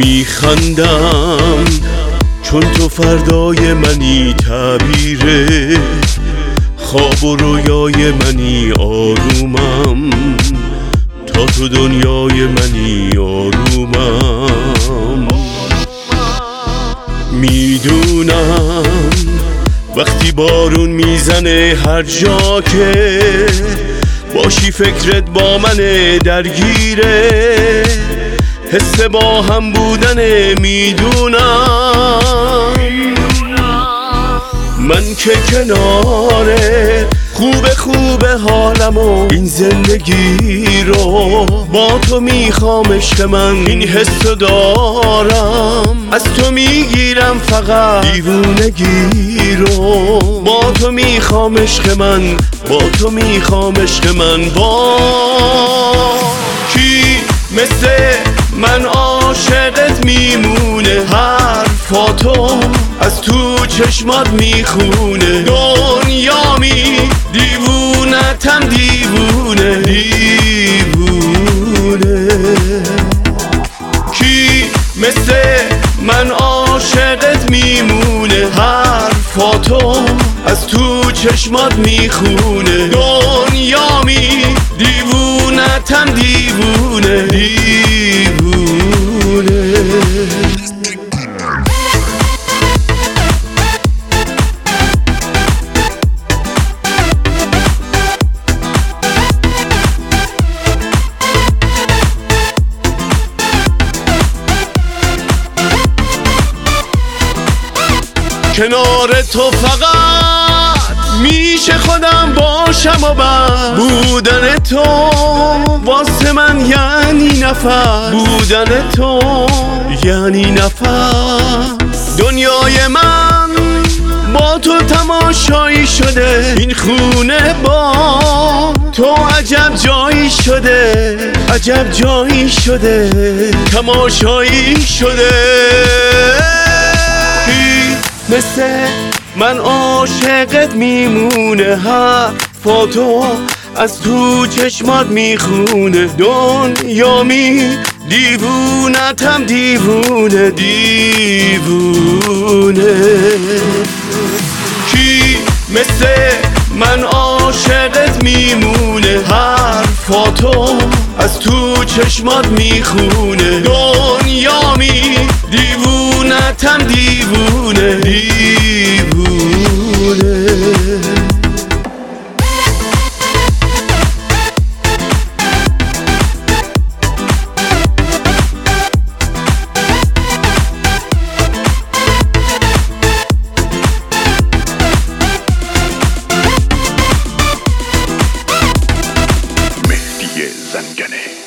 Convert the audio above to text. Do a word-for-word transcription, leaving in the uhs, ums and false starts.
میخندم چون تو فردای منی، تعبیر خواب و رویای منی، آرومم تا تو دنیای منی، آرومم. میدونم وقتی بارون میزنه هر جا که باشی فکرت با منه درگیره، حس با هم بودنه. میدونم من که کناره خوب خوب حالم و این زندگی رو با تو میخوام عشق من، این حسو دارم از تو میگیرم فقط دیوونگی رو، با تو میخوام عشق من، با تو میخوام عشق من. با کی مثل من عاشقت میمونه، حرفاتو از تو چشمات میخونه، دنیامی دیوونتم دیوونه دیوونه. کی مثل من عاشقت میمونه، حرفاتو از تو چشمات میخونه، دنیامی دیوونتم دیوونه دیوونه. کنار تو فقط میشه خودم باشم و بس، بودن تو واسه من یعنی نفس، بودن تو یعنی نفس. دنیای من با تو تماشایی شده، این خونه با تو عجب جایی شده، عجب جایی شده، تماشایی شده. مثل من عاشقت میمونه، حرفاتو از تو چشمات میخونه، دنیامی دیوونتم دیوونه دیوونه. کی مثل من عاشقت میمونه، حرفاتو از تو چشمات میخونه، دنیامی دیوونتم دیوونه دیوونه. مهدی زنگنه.